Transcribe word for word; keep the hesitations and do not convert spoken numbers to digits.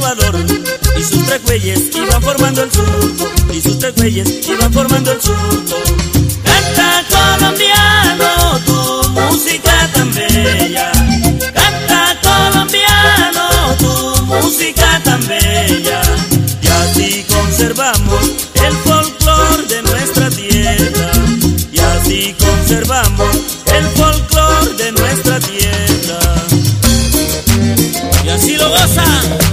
Salvador, y sus tres güeyes iban formando el surco, y sus tres güeyes iban formando el surco. Canta colombiano, tu música tan bella. Canta colombiano, tu música tan bella. Y así conservamos el folclor de nuestra tierra. Y así conservamos el folclor de nuestra tierra. Y así lo goza